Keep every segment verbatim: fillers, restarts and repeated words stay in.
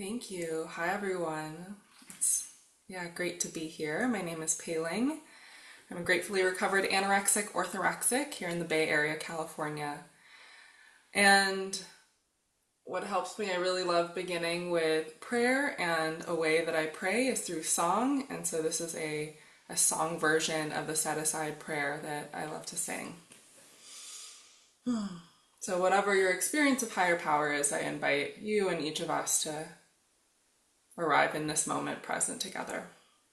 Thank you. Hi, everyone. It's yeah, great to be here. My name is Pei-Ling. I'm a gratefully recovered anorexic orthorexic here in the Bay Area, California. And what helps me, I really love beginning with prayer, and a way that I pray is through song. And so this is a, a song version of the set aside prayer that I love to sing. So whatever your experience of higher power is, I invite you and each of us to arrive in this moment present together.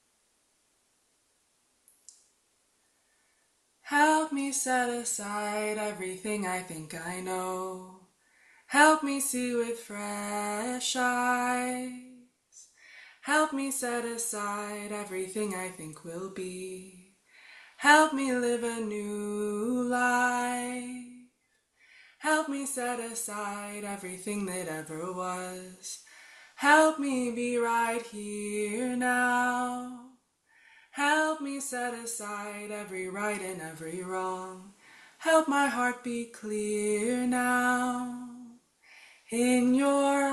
Help me set aside everything I think I know. Help me see with fresh eyes. Help me set aside everything I think will be. Help me live a new life. Help me set aside everything that ever was. Help me be right here now. Help me set aside every right and every wrong. Help my heart be clear now. In your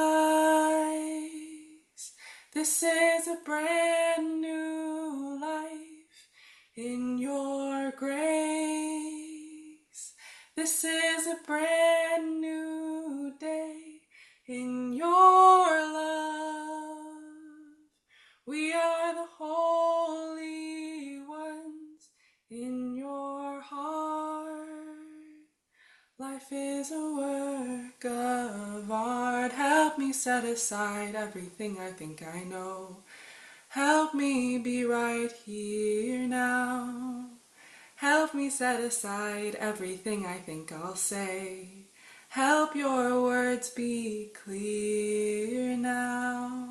eyes, this is a brand new life. In your grace, this is a brand new day. In your love, we are the holy ones. In your heart, life is a work of art. Help me set aside everything I think I know. Help me be right here now. Help me set aside everything I think I'll say. Help your words be clear now.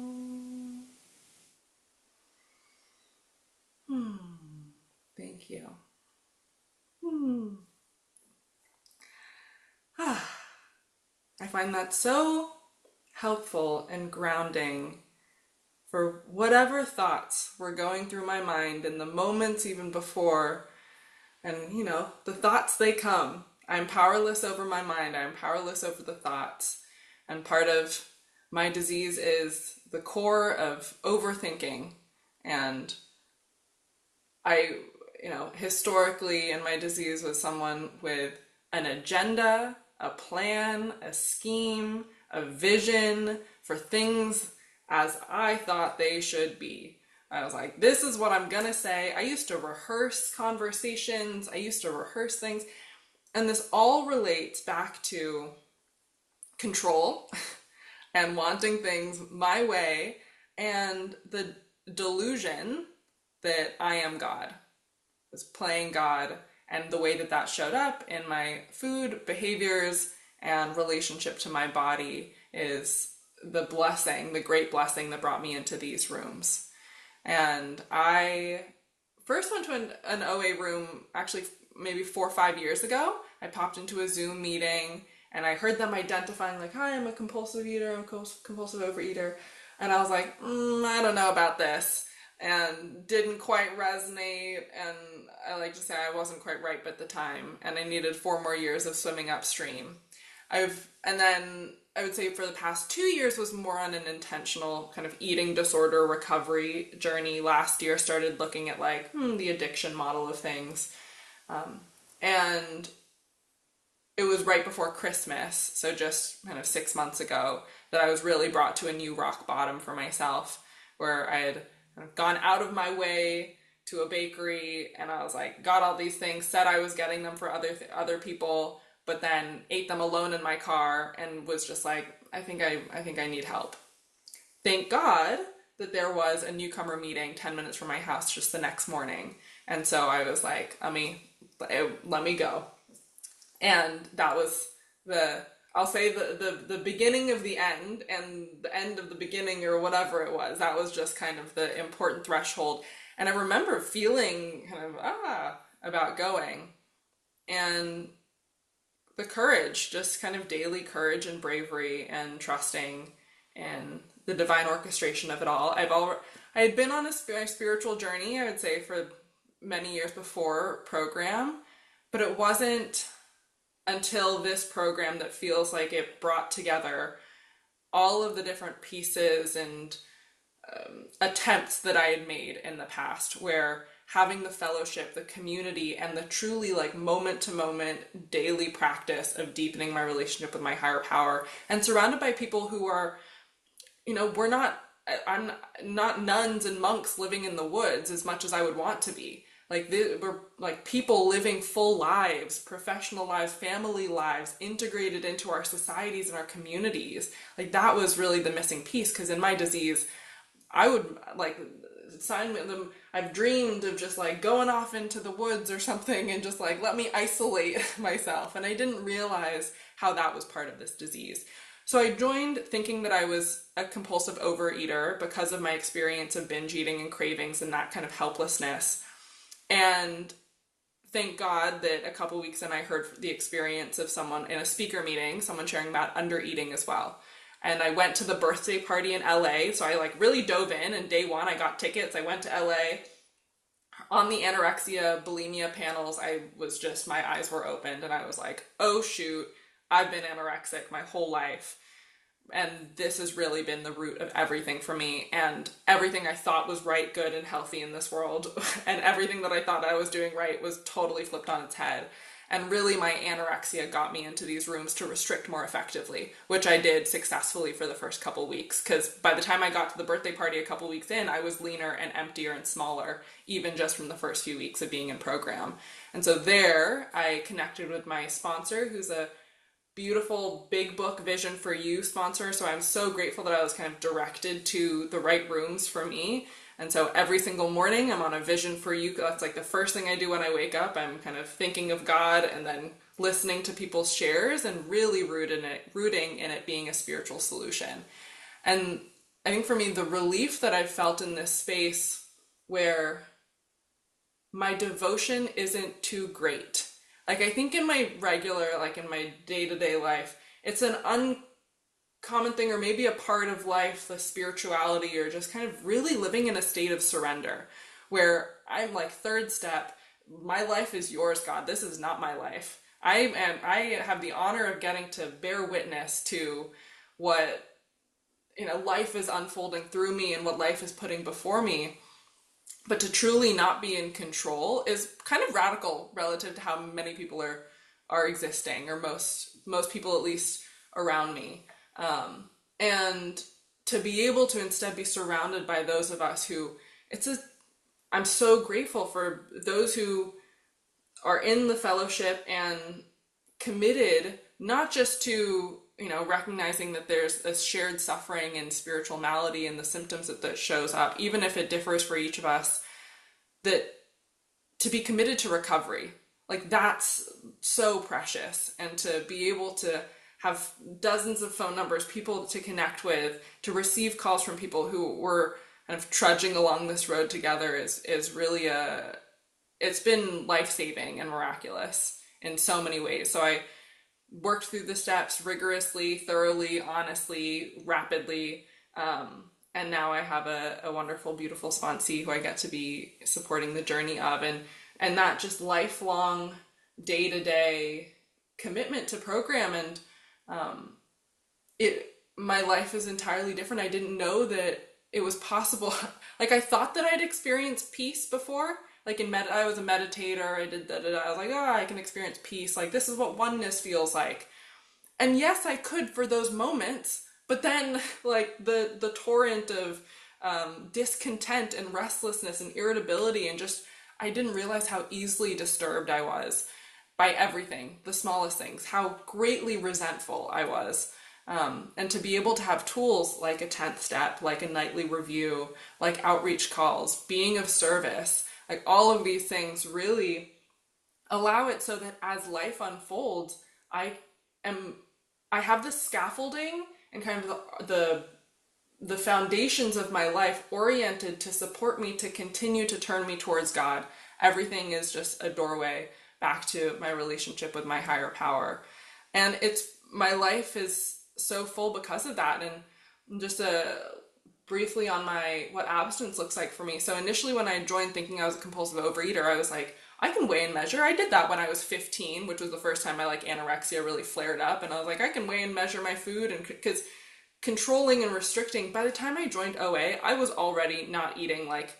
Hmm. Thank you. Hmm. Ah. I find that so helpful and grounding for whatever thoughts were going through my mind in the moments even before. And, you know, the thoughts, they come. I'm powerless over my mind. I'm powerless over the thoughts. And part of my disease is the core of overthinking. And I, you know, historically in my disease was someone with an agenda, a plan, a scheme, a vision for things as I thought they should be. I was like, this is what I'm gonna say. I used to rehearse conversations. I used to rehearse things. And this all relates back to control and wanting things my way and the delusion that I am God, was playing God, and the way that that showed up in my food, behaviors, and relationship to my body is the blessing, the great blessing that brought me into these rooms. And I first went to an, an O A room actually maybe four or five years ago. I popped into a Zoom meeting and I heard them identifying like, hi, I'm a compulsive eater, I'm a compulsive overeater. And I was like, mm, I don't know about this. And didn't quite resonate. And I like to say I wasn't quite ripe at the time. And I needed four more years of swimming upstream. I've, and then I would say for the past two years was more on an intentional kind of eating disorder recovery journey. Last year started looking at like, hmm, the addiction model of things. Um, and it was right before Christmas, so just kind of six months ago, that I was really brought to a new rock bottom for myself, where I had kind of gone out of my way to a bakery, and I was like, got all these things, said I was getting them for other th- other people, but then ate them alone in my car, and was just like, I think I, I think I need help. Thank God that there was a newcomer meeting ten minutes from my house just the next morning, and so I was like, let me, let me go. And that was the, I'll say the, the, the beginning of the end, and the end of the beginning, or whatever it was. That was just kind of the important threshold. And I remember feeling kind of, ah, about going. And the courage, just kind of daily courage and bravery and trusting in the divine orchestration of it all. I've already, I had been on a spiritual journey, I would say, for many years before program, but it wasn't until this program that feels like it brought together all of the different pieces and um, attempts that I had made in the past, where having the fellowship, the community, and the truly like moment to moment daily practice of deepening my relationship with my higher power, and surrounded by people who are, you know, we're not, I'm not nuns and monks living in the woods as much as I would want to be. Like, we're like people living full lives, professional lives, family lives, integrated into our societies and our communities. Like, that was really the missing piece, because in my disease, I would like sign them. I've dreamed of just like going off into the woods or something and just like, let me isolate myself. And I didn't realize how that was part of this disease. So I joined thinking that I was a compulsive overeater because of my experience of binge eating and cravings and that kind of helplessness. And thank God that a couple weeks in, I heard the experience of someone in a speaker meeting, someone sharing about under eating as well. And I went to the birthday party in L A. So I like really dove in, and day one I got tickets. I went to L A on the anorexia bulimia panels. I was just, my eyes were opened and I was like, oh shoot, I've been anorexic my whole life. And this has really been the root of everything for me, and everything I thought was right, good, and healthy in this world, and everything that I thought I was doing right was totally flipped on its head. And really my anorexia got me into these rooms to restrict more effectively, which I did successfully for the first couple weeks, because by the time I got to the birthday party a couple weeks in, I was leaner and emptier and smaller, even just from the first few weeks of being in program. And so there I connected with my sponsor, who's a beautiful Big Book Vision for You sponsor. So I'm so grateful that I was kind of directed to the right rooms for me. And so every single morning I'm on a Vision for You. That's like the first thing I do when I wake up. I'm kind of thinking of God and then listening to people's shares and really rooted in it, rooting in it being a spiritual solution. And I think for me, the relief that I've felt in this space where my devotion isn't too great. Like, I think in my regular, like in my day-to-day life, it's an uncommon thing, or maybe a part of life, the spirituality, or just kind of really living in a state of surrender, where I'm like, third step, my life is yours, God. This is not my life. I am, I have the honor of getting to bear witness to what, you know, life is unfolding through me and what life is putting before me. But to truly not be in control is kind of radical relative to how many people are are existing, or most most people at least around me. Um, and to be able to instead be surrounded by those of us who, it's a, I'm so grateful for those who are in the fellowship and committed, not just to, you know, recognizing that there's a shared suffering and spiritual malady and the symptoms that that shows up, even if it differs for each of us, that to be committed to recovery, like that's so precious. And to be able to have dozens of phone numbers, people to connect with, to receive calls from people who were kind of trudging along this road together is, is really a, it's been life-saving and miraculous in so many ways. So I worked through the steps rigorously, thoroughly, honestly, rapidly. Um, and now I have a, a wonderful, beautiful sponsee who I get to be supporting the journey of. And, and that just lifelong, day-to-day commitment to program. And um, it, my life is entirely different. I didn't know that it was possible. Like, I thought that I'd experienced peace before. Like in med, I was a meditator, I did that, I was like, oh, I can experience peace. Like, this is what oneness feels like. And yes, I could for those moments, but then like the, the torrent of um, discontent and restlessness and irritability, and just, I didn't realize how easily disturbed I was by everything, the smallest things, how greatly resentful I was. Um, and to be able to have tools like a tenth step, like a nightly review, like outreach calls, being of service, like all of these things really allow it so that as life unfolds, I am, I have the scaffolding and kind of the, the, the foundations of my life oriented to support me, to continue to turn me towards God. Everything is just a doorway back to my relationship with my higher power. And it's, my life is so full because of that. And just a, briefly on my, what abstinence looks like for me. So initially when I joined thinking I was a compulsive overeater, I was like, I can weigh and measure. I did that when I was fifteen, which was the first time my like anorexia really flared up. And I was like, I can weigh and measure my food. And because controlling and restricting. By the time I joined O A, I was already not eating like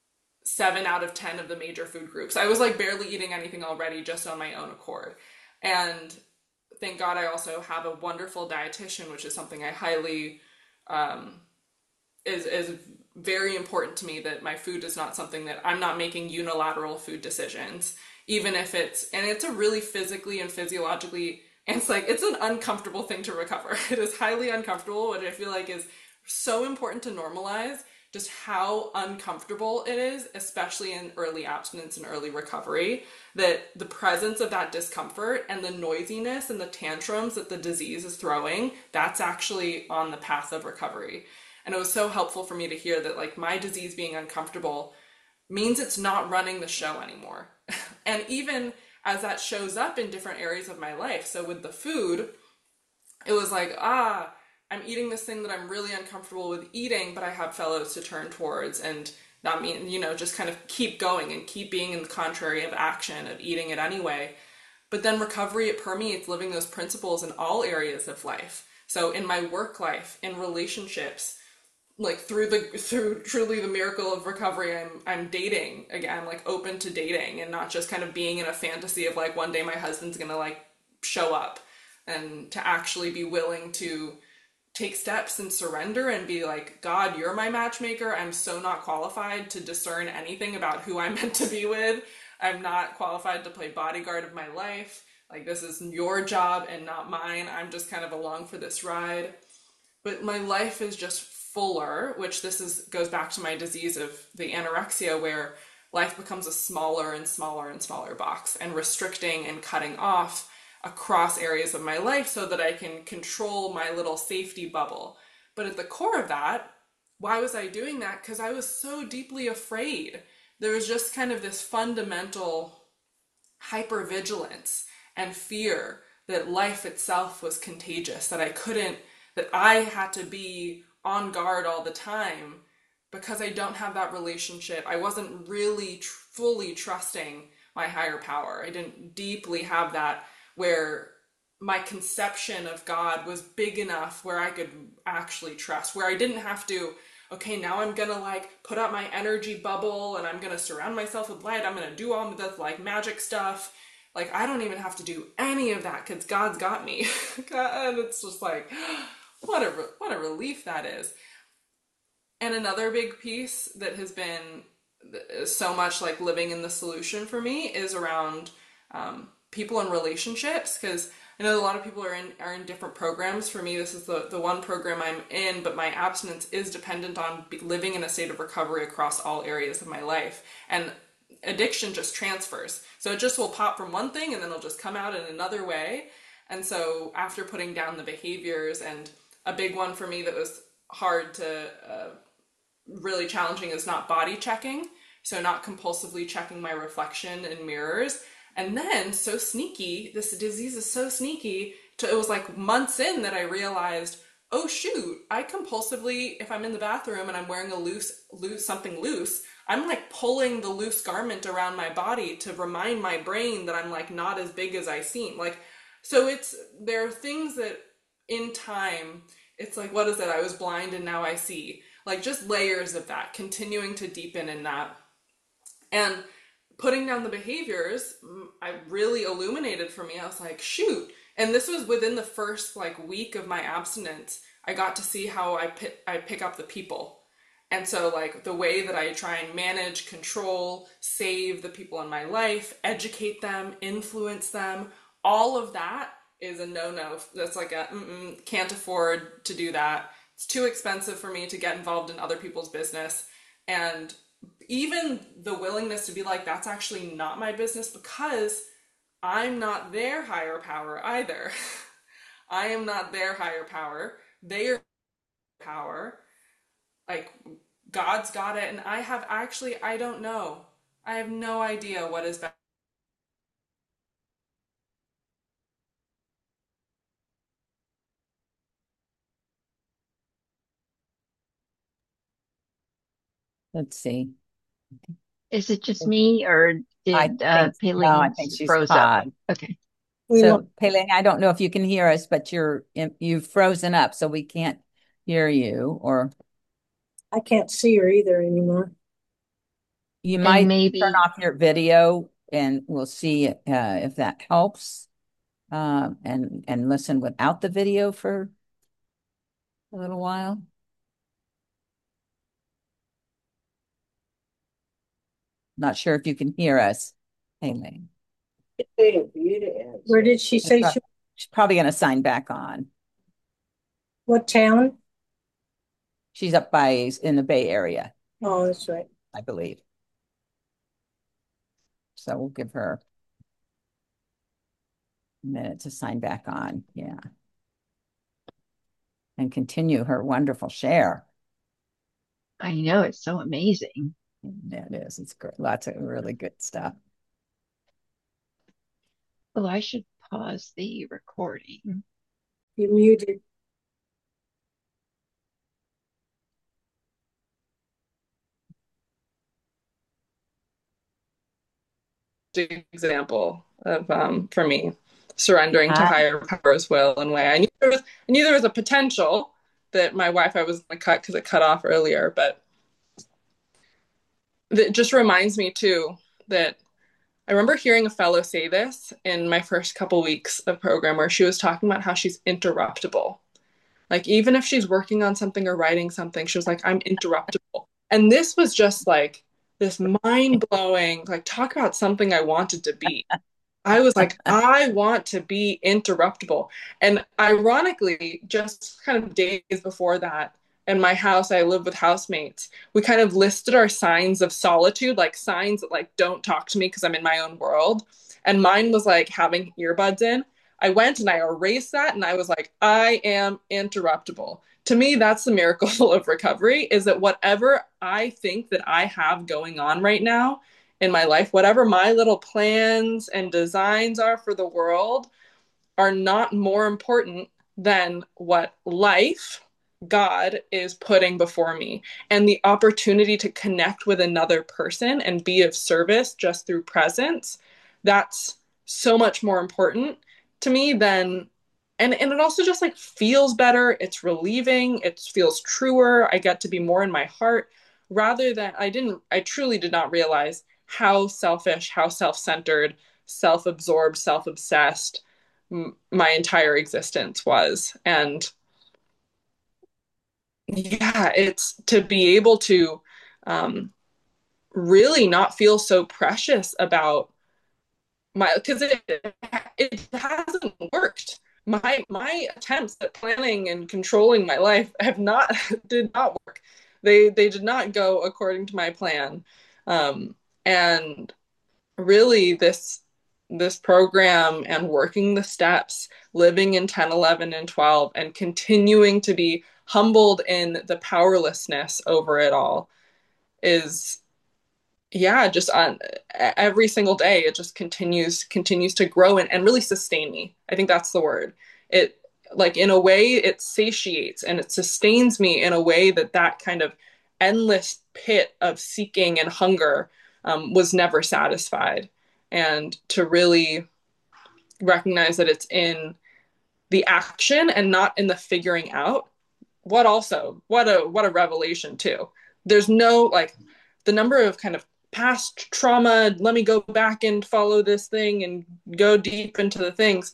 seven out of ten of the major food groups. I was like barely eating anything already just on my own accord. And thank God I also have a wonderful dietitian, which is something I highly um, is is very important to me, that my food is not something that I'm not making unilateral food decisions, even if it's, and it's a really physically and physiologically, and it's like, it's an uncomfortable thing to recover. It is highly uncomfortable, which I feel like is so important to normalize just how uncomfortable it is, especially in early abstinence and early recovery, that the presence of that discomfort and the noisiness and the tantrums that the disease is throwing, that's actually on the path of recovery. And it was so helpful for me to hear that like my disease being uncomfortable means it's not running the show anymore. And even as that shows up in different areas of my life. So with the food, it was like, ah, I'm eating this thing that I'm really uncomfortable with eating, but I have fellows to turn towards, and not mean, you know, just kind of keep going and keep being in the contrary of action of eating it anyway. But then recovery, it permeates living those principles in all areas of life. So in my work life, in relationships, like through the through truly the miracle of recovery, I'm I'm dating again, I'm like open to dating and not just kind of being in a fantasy of like one day my husband's gonna like show up, and to actually be willing to take steps and surrender and be like, God, you're my matchmaker. I'm so not qualified to discern anything about who I'm meant to be with. I'm not qualified to play bodyguard of my life. Like, this is your job and not mine. I'm just kind of along for this ride. But my life is just fuller, which this is goes back to my disease of the anorexia, where life becomes a smaller and smaller and smaller box, and restricting and cutting off across areas of my life so that I can control my little safety bubble. But at the core of that, why was I doing that? Because I was so deeply afraid. There was just kind of this fundamental hypervigilance and fear that life itself was contagious, that I couldn't, that I had to be on guard all the time because I don't have that relationship. I wasn't really tr- fully trusting my higher power. I didn't deeply have that, where my conception of God was big enough where I could actually trust, where I didn't have to, okay, now I'm gonna like put up my energy bubble and I'm gonna surround myself with light. I'm gonna do all this like magic stuff. Like, I don't even have to do any of that because God's got me. And it's just like, what a, what a relief that is. And another big piece that has been so much like living in the solution for me is around um, people and relationships, because I know a lot of people are in are in different programs. For me, this is the, the one program I'm in, but my abstinence is dependent on living in a state of recovery across all areas of my life. And addiction just transfers. So it just will pop from one thing and then it'll just come out in another way. And so after putting down the behaviors, and a big one for me that was hard to uh, really challenging is not body checking. So not compulsively checking my reflection in mirrors. And then, so sneaky, this disease is so sneaky, to, it was like months in that I realized, oh shoot, I compulsively, if I'm in the bathroom and I'm wearing a loose, loose something loose, I'm like pulling the loose garment around my body to remind my brain that I'm like not as big as I seem. Like, so it's, there are things that in time, it's like, what is it? I was blind and now I see. Like, just layers of that, continuing to deepen in that. And putting down the behaviors, I really illuminated for me. I was like, shoot. And this was within the first like week of my abstinence. I got to see how I pick, I pick up the people. And so like the way that I try and manage, control, save the people in my life, educate them, influence them, all of that is a no-no. That's like a, mm-mm, can't afford to do that. It's too expensive for me to get involved in other people's business. And even the willingness to be like, that's actually not my business, because I'm not their higher power either. I am not their higher power. They are power. Like, God's got it. And I have actually, I don't know. I have no idea what is best. Let's see. Is it just me, or I did uh think, no, I think Payleen's she's froze up? paused. Okay. We lost. So, Pele, I don't know if you can hear us, but you're you've frozen up, so we can't hear you, or I can't see her either anymore. you And might turn maybe, off your video and we'll see uh, if that helps. Um, and and listen without the video for a little while. Not sure if you can hear us. Hey, Lane. Where did she say she, She's probably going to sign back on. what town? She's up by in the Bay Area, Oh, that's right. I believe. So we'll give her a minute to sign back on. Yeah. And continue her wonderful share. I know it's so amazing. Yeah, it is. It's great. Lots of really good stuff. Oh, I should pause the recording. You muted. Example of um, for me surrendering to Ah, higher powers will and way. I knew there was I knew there was a potential that my Wi-Fi was going to cut because it cut off earlier, but it just reminds me too that I remember hearing a fellow say this in my first couple weeks of program where she was talking about how she's interruptible. Like even if she's working on something or writing something, she was like, I'm interruptible. And this was just like this mind-blowing, like talk about something I wanted to be. I was like, I want to be interruptible. And ironically, just kind of days before that, in my house, I live with housemates. We kind of listed our signs of solitude, like signs that like don't talk to me because I'm in my own world. And mine was like having earbuds in. I went and I erased that and I was like, I am interruptible. To me, that's the miracle of recovery is that whatever I think that I have going on right now in my life, whatever my little plans and designs are for the world, are not more important than what life, God, is putting before me. And the opportunity to connect with another person and be of service just through presence, that's so much more important to me than. And, and it also just like feels better. It's relieving. It feels truer. I get to be more in my heart rather than I didn't, I truly did not realize how selfish, how self centered, self absorbed, self obsessed my entire existence was. And yeah, it's to be able to um, really not feel so precious about my, because it, it hasn't worked. My, my attempts at planning and controlling my life have not, did not work. They, they did not go according to my plan. Um, and really this this program and working the steps, living in ten, eleven, and twelve, and continuing to be humbled in the powerlessness over it all is, yeah, just on every single day, it just continues, continues to grow and, and really sustain me. I think that's the word. It, like, in a way, it satiates and it sustains me in a way that that kind of endless pit of seeking and hunger um, was never satisfied. And to really recognize that it's in the action and not in the figuring out. What also, what a what a revelation too. There's no like the number of kind of past trauma, let me go back and follow this thing and go deep into the things.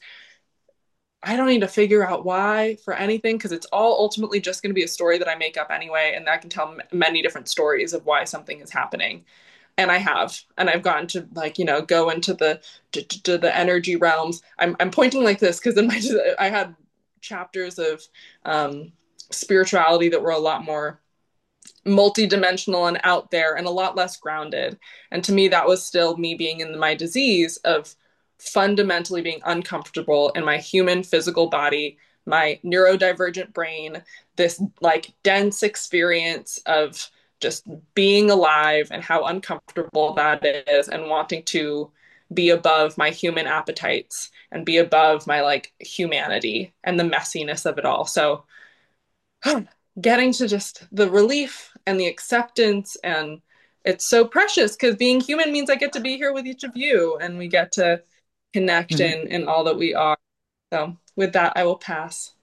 I don't need to figure out why for anything because it's all ultimately just going to be a story that I make up anyway, and I can tell m- many different stories of why something is happening. And I have, and I've gotten to like you know go into the to, to the energy realms. I'm I'm pointing like this because in my I had chapters of um, spirituality that were a lot more multidimensional and out there and a lot less grounded. And to me, that was still me being in my disease of fundamentally being uncomfortable in my human physical body, my neurodivergent brain, this like dense experience of just being alive and how uncomfortable that is and wanting to be above my human appetites and be above my like humanity and the messiness of it all. So getting to just the relief and the acceptance, and it's so precious because being human means I get to be here with each of you and we get to connect mhm. in in all that we are. So with that I will pass.